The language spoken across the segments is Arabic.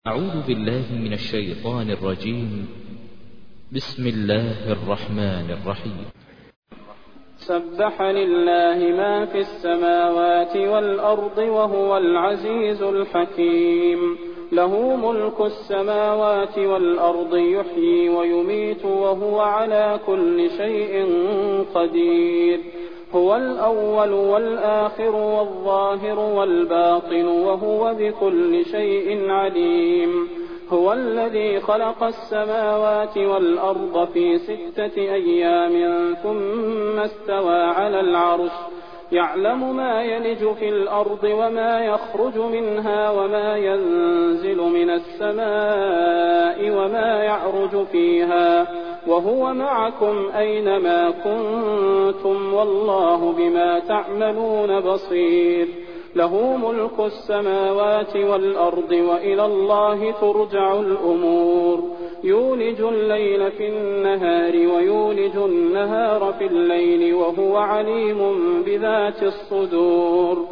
أعوذ بالله من الشيطان الرجيم. بسم الله الرحمن الرحيم. سبح لله ما في السماوات والأرض وهو العزيز الحكيم. له ملك السماوات والأرض يحيي ويميت وهو على كل شيء قدير. هو الأول والآخر والظاهر والباطن وهو بكل شيء عليم. هو الذي خلق السماوات والأرض في 6 أيام ثم استوى على العرش يعلم ما يلج في الأرض وما يخرج منها وما ينزل من السماء وما يعرج فيها وهو معكم أينما كنتم والله بما تعملون بصير. له ملك السماوات والأرض وإلى الله ترجع الأمور. يولج الليل في النهار ويولج النهار في الليل وهو عليم بذات الصدور.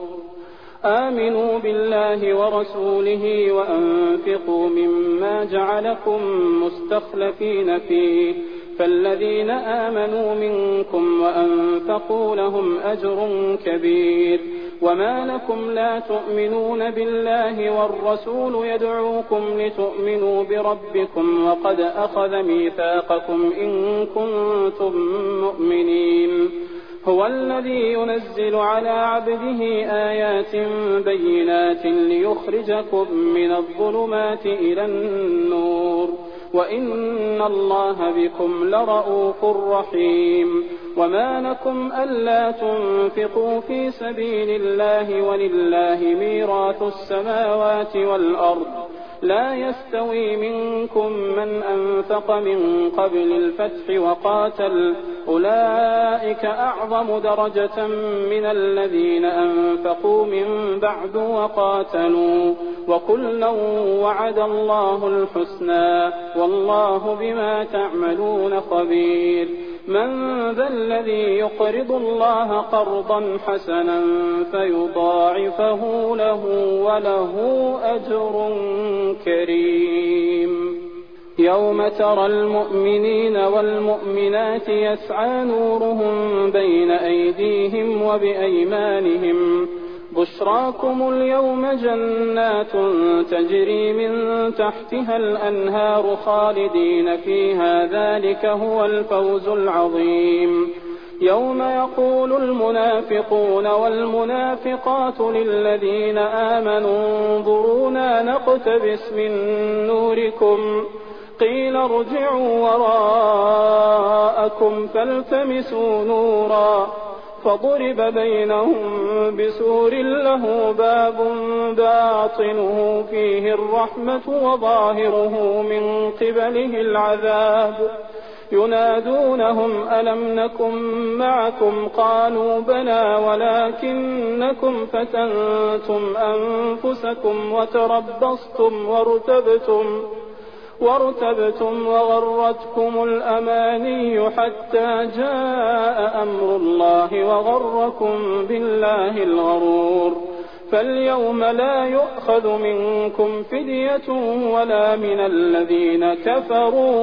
آمنوا بالله ورسوله وأنفقوا مما جعلكم مستخلفين فيه فالذين آمنوا منكم وأنفقوا لهم أجر كبير. وما لكم لا تؤمنون بالله والرسول يدعوكم لتؤمنوا بربكم وقد أخذ ميثاقكم إن كنتم مؤمنين. هو الذي ينزل على عبده آيات بينات ليخرجكم من الظلمات إلى النور وإن الله بكم لرءوف رحيم. وما لكم ألا تنفقوا في سبيل الله ولله ميراث السماوات والأرض لا يستوي منكم من أنفق من قبل الفتح وقاتل أولئك أعظم درجة من الذين أنفقوا من بعد وقاتلوا وكلا وعد الله الحسنى والله بما تعملون خبير. من ذا الذي يقرض الله قرضا حسنا فيضاعفه له وله أجر كريم. يوم ترى المؤمنين والمؤمنات يسعى نورهم بين أيديهم وبأيمانهم بشراكم اليوم جنات تجري من تحتها الأنهار خالدين فيها ذلك هو الفوز العظيم. يوم يقول المنافقون والمنافقات للذين آمنوا انظرونا نقتبس من نوركم قيل ارجعوا وراءكم فالتمسوا نورا فضرب بينهم بسور له باب باطنه فيه الرحمة وظاهره من قبله العذاب ينادونهم ألم نكن معكم قالوا بلى ولكنكم فتنتم أنفسكم وتربصتم وارتبتم وغرتكم الأماني حتى جاء أمر الله وغركم بالله الغرور. فاليوم لا يؤخذ منكم فدية ولا من الذين كفروا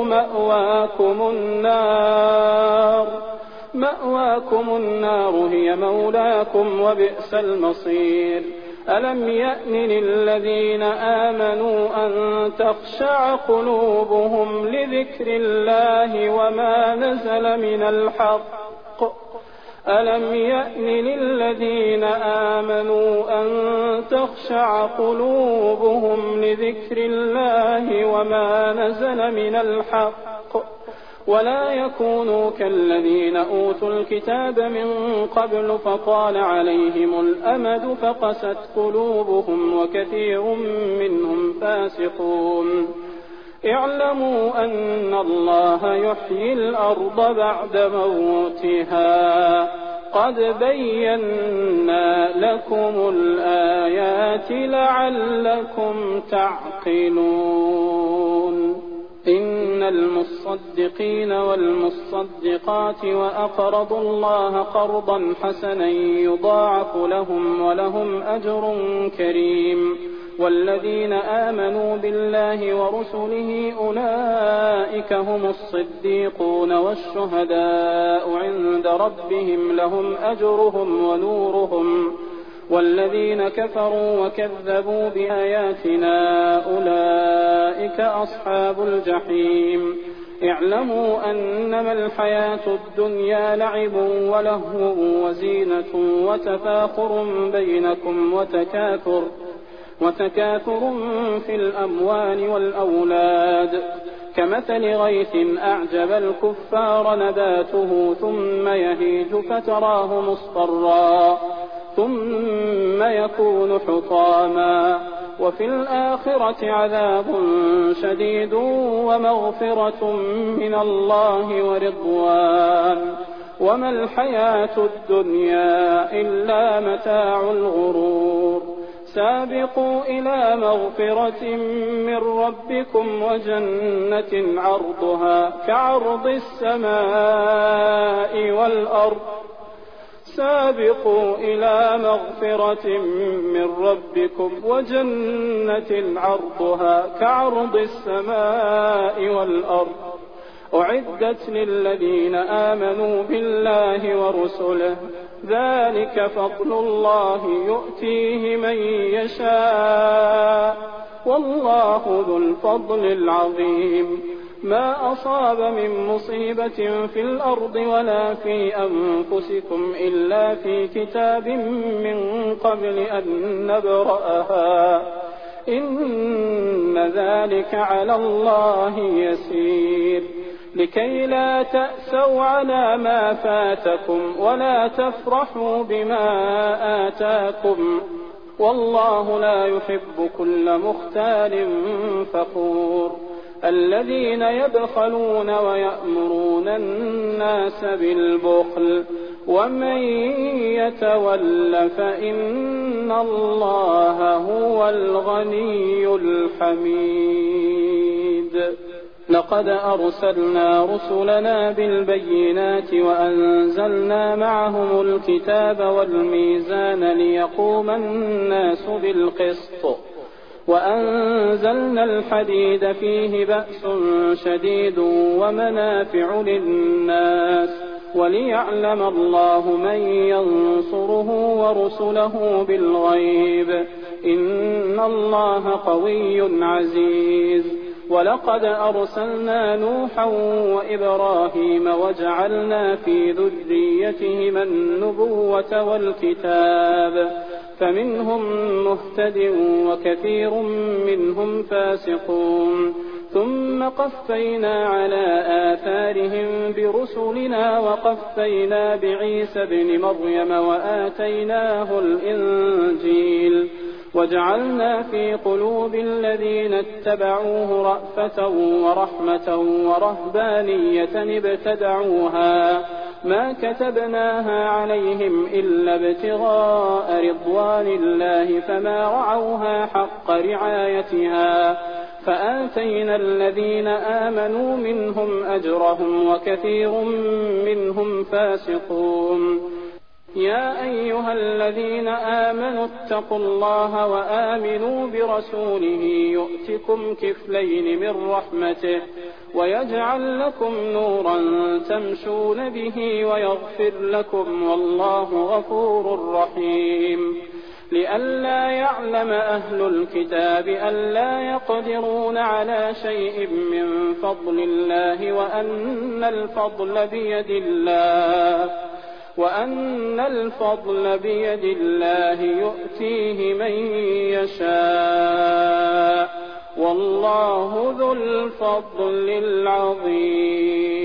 مأواكم النار هي مولاكم وبئس المصير. ألم يأن للذين آمنوا أن تخشع قلوبهم لذكر الله وما نزل من الحق ألم يأن للذين آمنوا أن تخشع قلوبهم لذكر الله وما نزل من الحق ولا يكونوا كالذين أوتوا الكتاب من قبل فطال عليهم الأمد فقست قلوبهم وكثير منهم فاسقون. اعلموا أن الله يحيي الأرض بعد موتها قد بينا لكم الآيات لعلكم تعقلون. إن المصدقين والمصدقات وأقرضوا الله قرضا حسنا يضاعف لهم ولهم أجر كريم. والذين آمنوا بالله ورسله أولئك هم الصديقون والشهداء عند ربهم لهم أجرهم ونورهم والذين كفروا وكذبوا بآياتنا أولئك أصحاب الجحيم اعلموا أنما الحياة الدنيا لعب ولهو وزينة وتفاخر بينكم وتكاثر في الأموال والأولاد كمثل غيث أعجب الكفار نباته ثم يهيج فتراه مصفرا ثم يكون حطاما وفي الآخرة عذاب شديد ومغفرة من الله ورضوان وما الحياة الدنيا إلا متاع الغرور سابقوا إلى مغفرة من ربكم وجنة عرضها كعرض السماء والأرض سابقوا إلى مغفرة من ربكم وجنة عرضها كعرض السماء والأرض أعدت للذين آمنوا بالله ورسله ذلك فضل الله يؤتيه من يشاء والله ذو الفضل العظيم ما أصاب من مصيبة في الأرض ولا في أنفسكم إلا في كتاب من قبل أن نبرأها إن ذلك على الله يسير لكي لا تأسوا على ما فاتكم ولا تفرحوا بما آتاكم والله لا يحب كل مختال فخور الذين يبخلون ويأمرون الناس بالبخل ومن يتول فإن الله هو الغني الحميد لقد أرسلنا رسلنا بالبينات وأنزلنا معهم الكتاب والميزان ليقوم الناس بالقسط وأنزلنا الحديد فيه بأس شديد ومنافع للناس وليعلم الله من ينصره ورسله بالغيب إن الله قوي عزيز ولقد أرسلنا نوحا وإبراهيم وجعلنا في ذريتهما النبوة والكتاب فمنهم مهتد وكثير منهم فاسقون ثم قفينا على آثارهم برسلنا وقفينا بعيسى ابن مريم وآتيناه الإنجيل وجعلنا في قلوب الذين اتبعوه رأفة ورحمة ورهبانية ابتدعوها ما كتبناها عليهم إلا ابتغاء رضوان الله فما رعوها حق رعايتها فآتينا الذين آمنوا منهم أجرهم وكثير منهم فاسقون يا أيها الذين آمنوا اتقوا الله وآمنوا برسوله يؤتكم كفلين من رحمته ويجعل لكم نورا تمشون به ويغفر لكم والله غفور رحيم لئلا يعلم أهل الكتاب ألا يقدرون على شيء من فضل الله وأن الفضل بيد الله يؤتيه من يشاء والله ذو الفضل العظيم